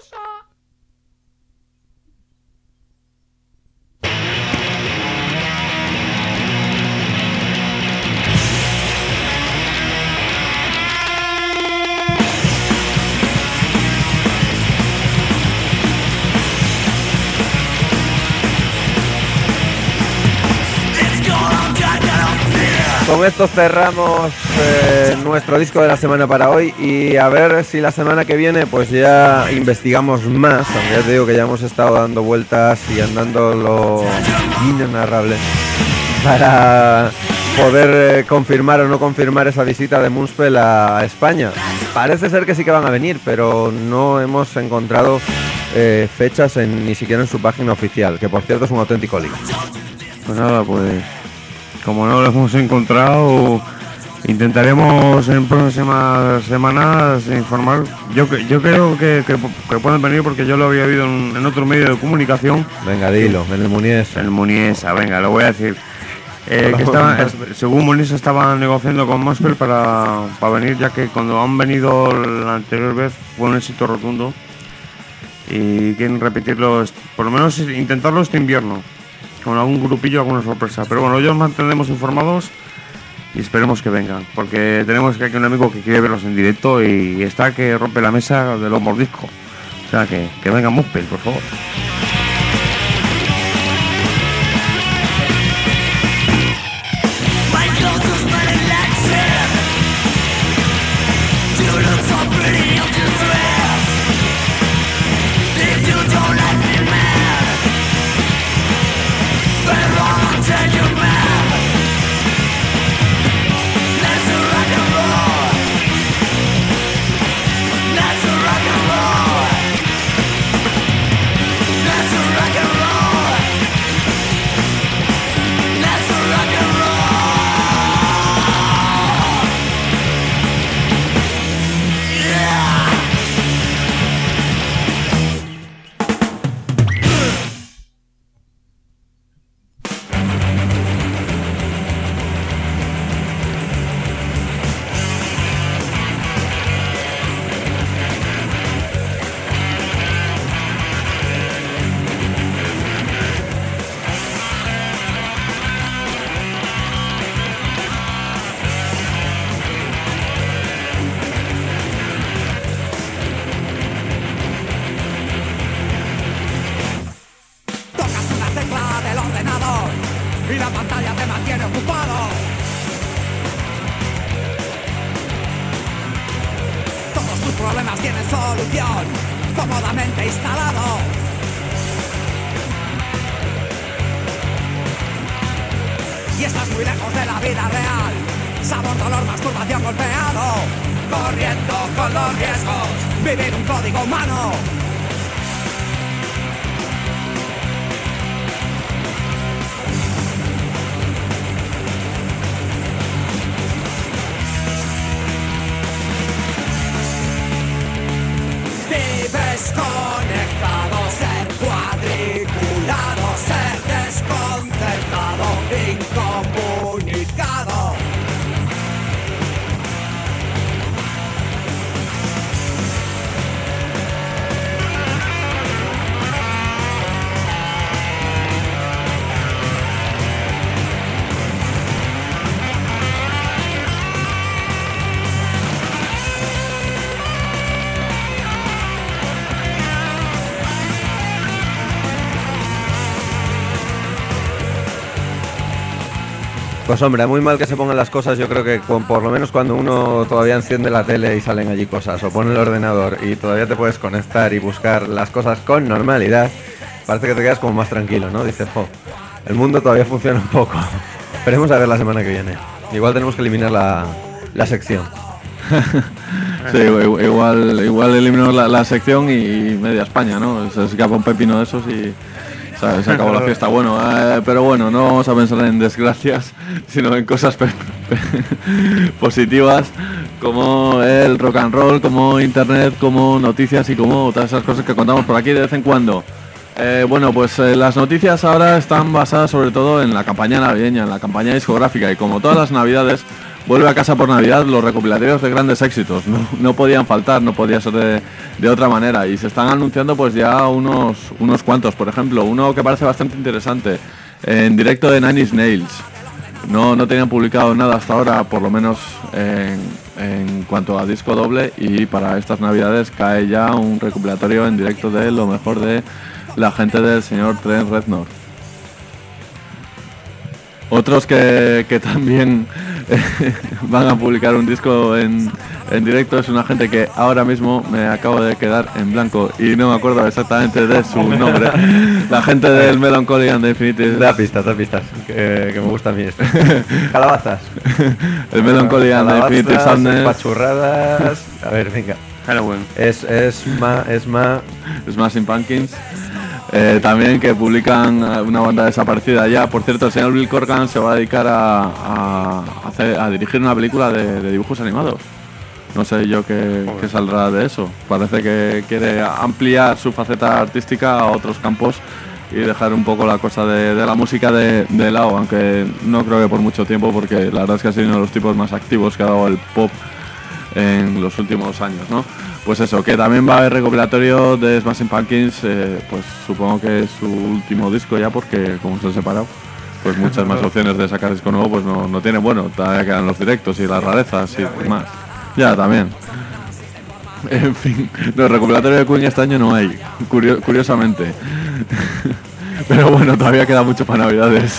Speaker 2: Con esto cerramos eh, nuestro disco de la semana para hoy y a ver si la semana que viene pues ya investigamos más, aunque ya te digo que ya hemos estado dando vueltas y andando lo inenarrable para poder eh, confirmar o no confirmar esa visita de Moonspell a España. Parece ser que sí que van a venir, pero no hemos encontrado eh, fechas en, ni siquiera en su página oficial, que por cierto es un auténtico lío.
Speaker 7: Pues nada, pues como no lo hemos encontrado, intentaremos en próximas semanas informar. Yo yo creo que, que, que pueden venir porque yo lo había oído en, en otro medio de comunicación.
Speaker 2: Venga, dilo, en el Muniesa.
Speaker 7: En el Muniesa, venga, lo voy a decir. Eh, que estaba, según Muniesa estaban negociando con Moonspell para, para venir, ya que cuando han venido la anterior vez fue un éxito rotundo y quieren repetirlo, por lo menos intentarlo este invierno, con algún grupillo, alguna sorpresa. Pero bueno, ellos mantendremos informados y esperemos que vengan, porque tenemos que aquí un amigo que quiere verlos en directo y está que rompe la mesa de los mordiscos. O sea, que, que venga Moonspell, por favor.
Speaker 2: Pues hombre, muy mal que se pongan las cosas. Yo creo que con, por lo menos cuando uno todavía enciende la tele y salen allí cosas, o pone el ordenador y todavía te puedes conectar y buscar las cosas con normalidad, parece que te quedas como más tranquilo, ¿no? Dices, jo, el mundo todavía funciona un poco. Esperemos a ver la semana que viene. Igual tenemos que eliminar la, la sección.
Speaker 4: Sí, igual, igual eliminamos la, la sección y media España, ¿no? Se escapa un pepino de esos y se, se acabó la fiesta. Bueno, eh, pero bueno, no vamos a pensar en desgracias, sino en cosas pe- pe- positivas, como el rock and roll, como internet, como noticias y como todas esas cosas que contamos por aquí de vez en cuando. Eh, bueno, pues eh, las noticias ahora están basadas sobre todo en la campaña navideña, en la campaña discográfica, y como todas las navidades, vuelve a casa por Navidad los recopilatorios de grandes éxitos. No, no podían faltar, no podía ser de, de otra manera. Y se están anunciando pues ya unos, unos cuantos. Por ejemplo, uno que parece bastante interesante, en directo de Nine Inch Nails. No, no tenían publicado nada hasta ahora, por lo menos en, en cuanto a disco doble. Y para estas Navidades cae ya un recopilatorio en directo de lo mejor de la gente del señor Trent Reznor. Otros que, que también van a publicar un disco en, en directo es una gente que ahora mismo me acabo de quedar en blanco y no me acuerdo exactamente de su nombre. La gente del Melancholy and the Infinity.
Speaker 2: Da pistas, da pistas, que, que me gusta a mí esto. Calabazas.
Speaker 4: El Melancholy and the Infinity Sadness.
Speaker 2: Pachurradas. A ver, venga.
Speaker 7: Halloween.
Speaker 2: Es, es más, es más.
Speaker 4: Smashing Pumpkins. Eh, también que publican una banda desaparecida ya. Por cierto, el señor Bill Corgan se va a dedicar a, a, hacer, a dirigir una película de, de dibujos animados. No sé yo qué, qué saldrá de eso. Parece que quiere ampliar su faceta artística a otros campos y dejar un poco la cosa de, de la música de, de lado, aunque no creo que por mucho tiempo, porque la verdad es que ha sido uno de los tipos más activos que ha dado el pop en los últimos años, ¿no? Pues eso, que también va a haber recopilatorio de Smashing Pumpkins, eh, pues supongo que es su último disco ya, porque como se han separado, pues muchas más opciones de sacar disco nuevo pues no, no tiene. Bueno, todavía quedan los directos y las rarezas y más. Ya, también. En fin, no, recopilatorio de Queen este año no hay, curio- curiosamente. Pero bueno, todavía queda mucho para Navidades.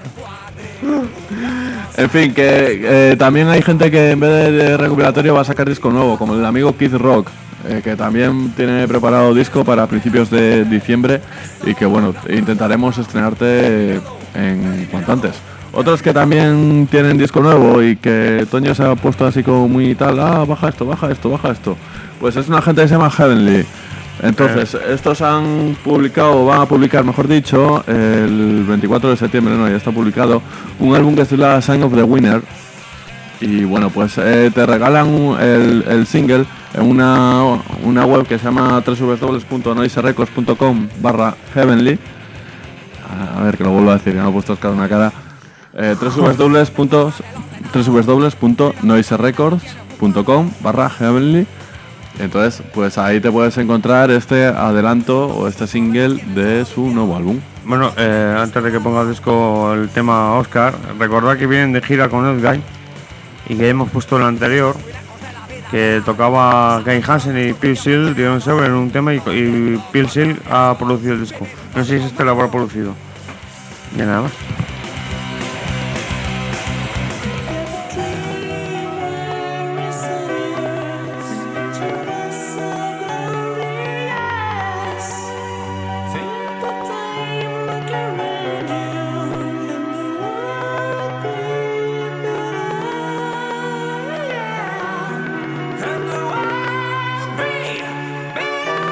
Speaker 4: En fin, que eh, también hay gente que en vez de, de recopilatorio va a sacar disco nuevo, como el amigo Kid Rock, eh, que también tiene preparado disco para principios de diciembre y que bueno, intentaremos estrenarte en cuanto antes. Otros que también tienen disco nuevo y que Toño se ha puesto así como muy tal, ah, baja esto, baja esto, baja esto. Pues es una gente que se llama Heavenly. Entonces, estos han publicado, van a publicar, mejor dicho, el veinticuatro de septiembre, no, ya está publicado, un álbum que se llama Sign of the Winner. Y bueno, pues eh, te regalan un- el, el single en una, una web que se llama w w w punto noise records punto com barra heavenly. A ver, que lo vuelvo a decir, que no he puesto cada una cara. Eh, w w w punto noise records punto com barra heavenly. Entonces, pues ahí te puedes encontrar este adelanto o este single de su nuevo álbum.
Speaker 7: Bueno, eh, antes de que ponga el disco el tema Oscar, recordad que vienen de gira con Edguy y que hemos puesto el anterior, que tocaba Guy Hansen y Phil Seal, dieron sobre en un tema y, y Phil Seal ha producido el disco. No sé si este lo habrá producido. Y nada más.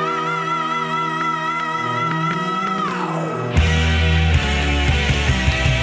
Speaker 8: Be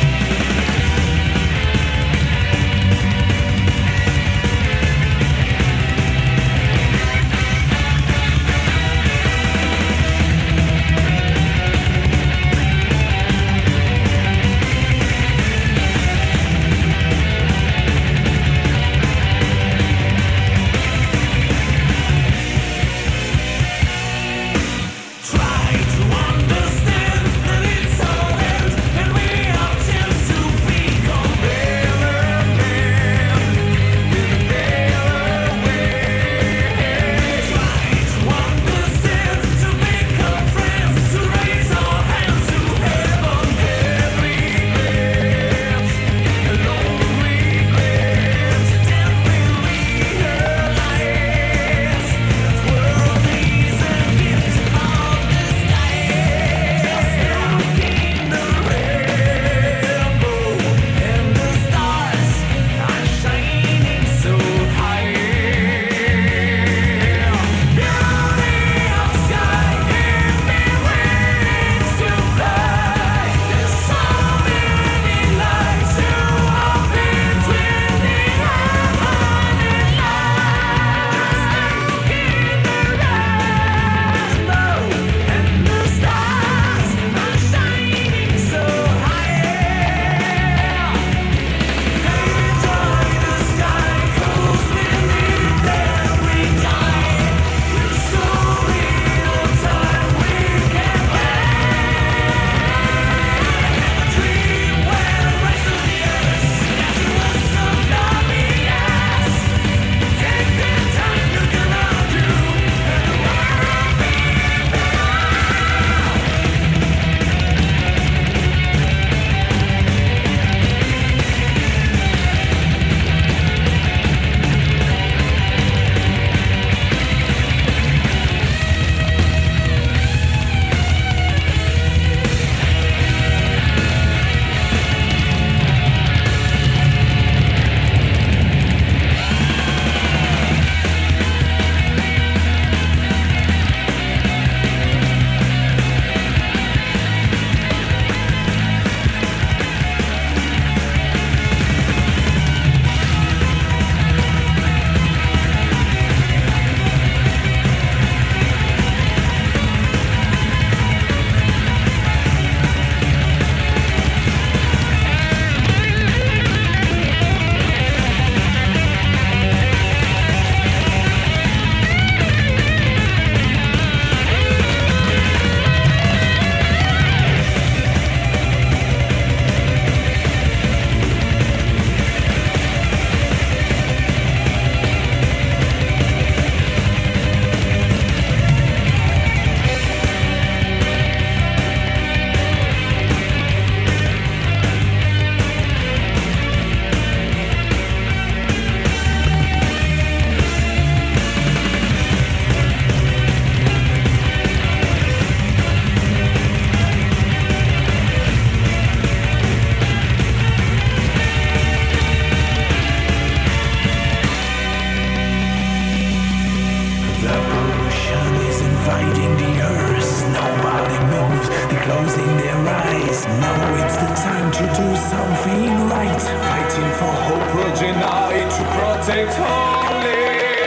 Speaker 8: dividing the earth. Nobody moves, they're closing their eyes. Now it's the time to do something right. Fighting for hope, Progeny to protect holy.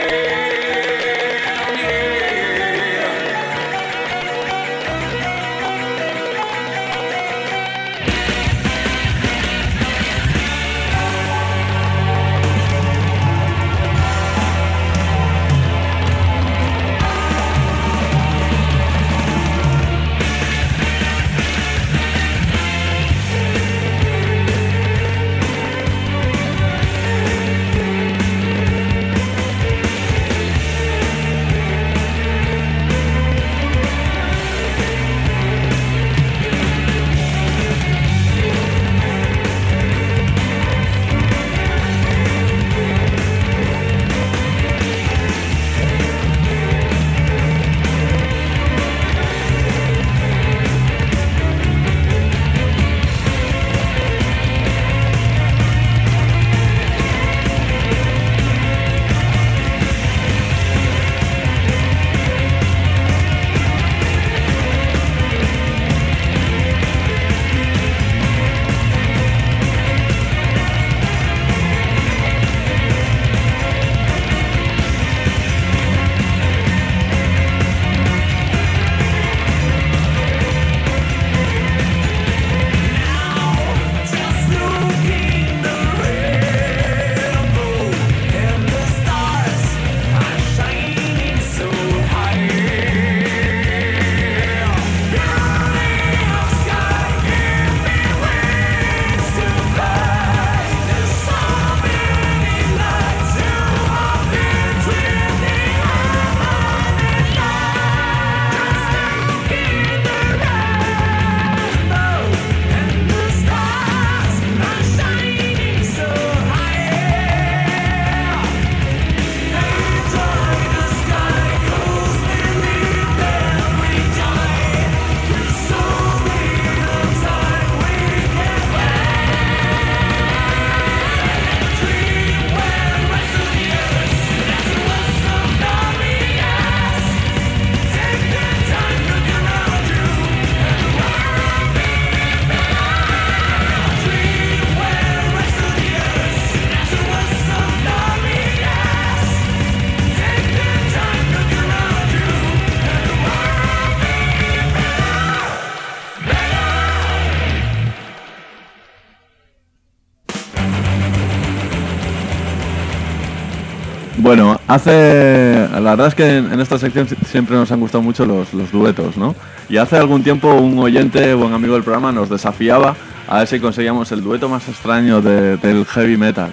Speaker 4: Bueno, hace... La verdad es que en esta sección siempre nos han gustado mucho los, los duetos, ¿no? Y hace algún tiempo un oyente, buen amigo del programa, nos desafiaba a ver si conseguíamos el dueto más extraño de, del heavy metal.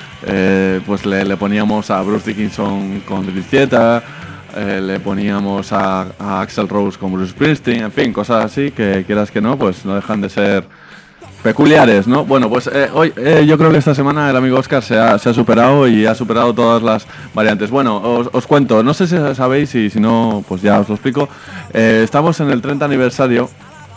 Speaker 4: Eh, pues le, le poníamos a Bruce Dickinson con Dream Theater, eh, le poníamos a, a Axl Rose con Bruce Springsteen, en fin, cosas así que quieras que no, pues no dejan de ser peculiares, ¿no? Bueno, pues eh, hoy eh, yo creo que esta semana el amigo Oscar se ha, se ha superado y ha superado todas las variantes. Bueno, os, os cuento, no sé si sabéis y si no, pues ya os lo explico. Eh, estamos en el treinta aniversario.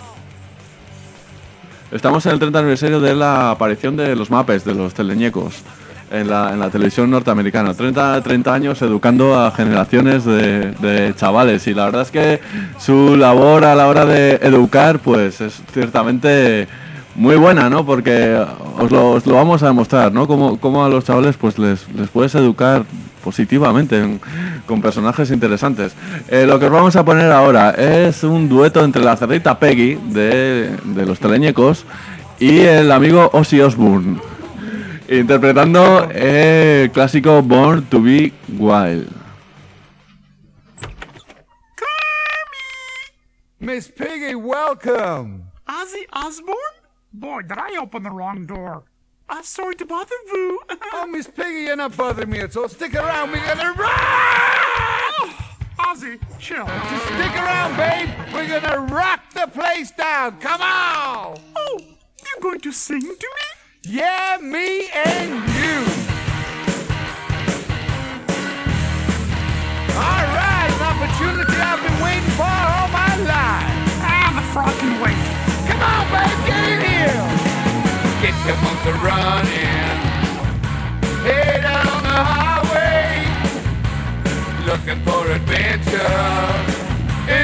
Speaker 4: Estamos en el treinta aniversario de la aparición de los Muppets, de los teleñecos, en la, en la televisión norteamericana. treinta, treinta años educando a generaciones de, de chavales, y la verdad es que su labor a la hora de educar pues es ciertamente muy buena, ¿no? Porque os lo, os lo vamos a demostrar, ¿no? Cómo, cómo a los chavales pues les, les puedes educar positivamente en, con personajes interesantes. Eh, lo que os vamos a poner ahora es un dueto entre la cerdita Peggy de, de los teleñecos y el amigo Ozzy Osbourne, interpretando el clásico Born to Be Wild.
Speaker 12: Miss Piggy, welcome!
Speaker 13: Ozzy Osbourne? Boy, did I open the wrong door. I'm sorry to bother you.
Speaker 12: Oh, Miss Piggy, you're not bothering me at all. Stick around, we're gonna rock!
Speaker 13: Ozzy, chill.
Speaker 12: Just stick around, babe. We're gonna rock the place down. Come on!
Speaker 13: Oh, you're going to sing to me?
Speaker 12: Yeah, me and you. All right, an opportunity I've been waiting for all my life.
Speaker 13: Ah, the frog can wait.
Speaker 12: Come on, babe, get in here. Get your monkey running. Head on the highway. Looking for adventure.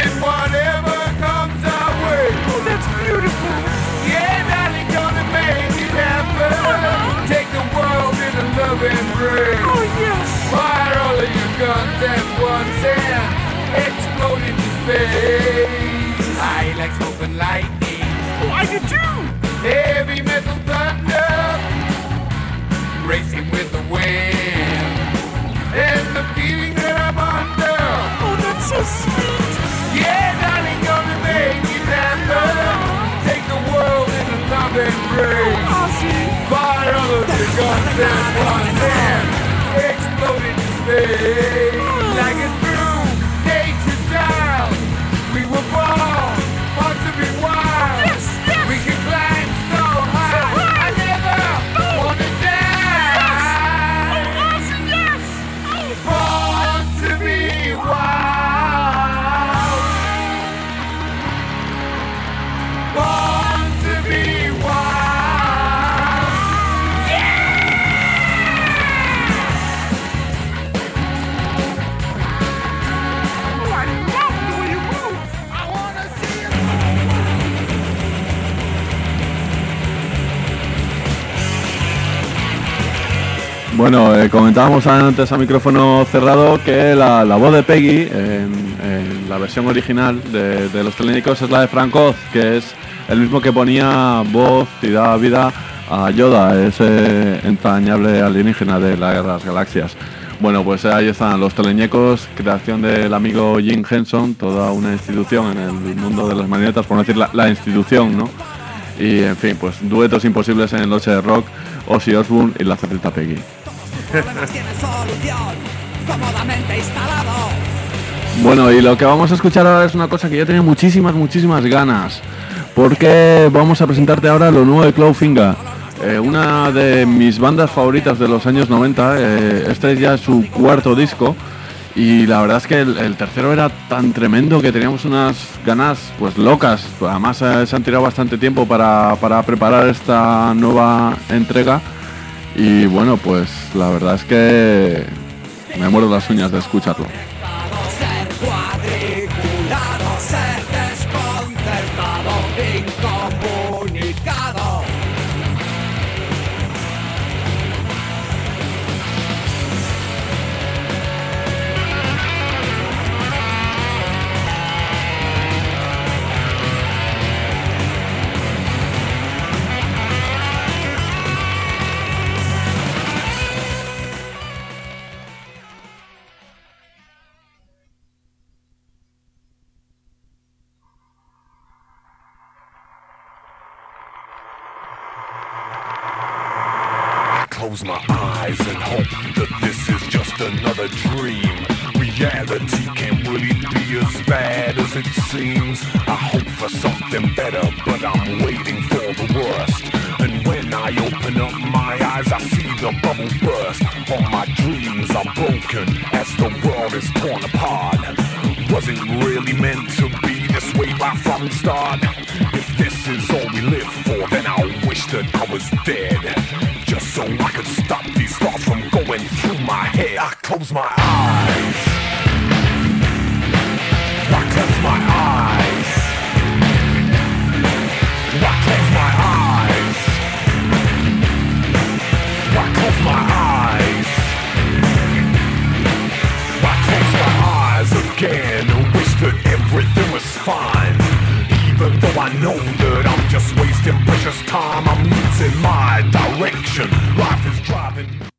Speaker 12: Hey, like it through nature's down. We were born, born to be wild. Yes, yes. We can climb so high. I never wanna die. Yes. Oh, yes, yes. Born to be wild. Born to be wild. Oh, I love the way you move. I wanna see you.
Speaker 4: Bueno, eh, comentábamos antes a micrófono cerrado que la, la voz de Peggy en, en la versión original de, de Los Teleñecos es la de Frank Oz, que es el mismo que ponía voz y daba vida a Yoda, ese entrañable alienígena de la Guerra de las Galaxias. Bueno, pues ahí están Los Teleñecos, creación del amigo Jim Henson, toda una institución en el mundo de las marionetas, por no decir la, la institución, ¿no? Y en fin, pues duetos imposibles en Noche de Rock, Ozzy Osbourne y la Cerrita Peggy. Bueno, y lo que vamos a escuchar ahora es una cosa que yo tenía muchísimas, muchísimas ganas, porque vamos a presentarte ahora lo nuevo de Clawfinger, eh, una de mis bandas favoritas de los años noventa. Eh, este es ya su cuarto disco y la verdad es que el, el tercero era tan tremendo que teníamos unas ganas pues locas. Además eh, se han tirado bastante tiempo para, para preparar esta nueva entrega. Y bueno, pues la verdad es que me muero las uñas de escucharlo.
Speaker 8: Ser cuadriculado, ser desconcertado, incomunicado.
Speaker 10: Close my eyes and hope that this is just another dream. Reality can't really be as bad as it seems. I hope for something better, but I'm waiting for the worst. And when I open up my eyes, I see the bubble burst. All my dreams are broken as the world is torn apart. Was it really meant to be this way right from the start? If this is all we live for, then I wish that I was dead, just so I could stop these thoughts from going through my head. I close my eyes. I close my eyes. I close my eyes. I close my eyes. I close my eyes again and wish that everything was fine. Even though I know that I'm just wasting precious time, I'm losing my direction. Life is driving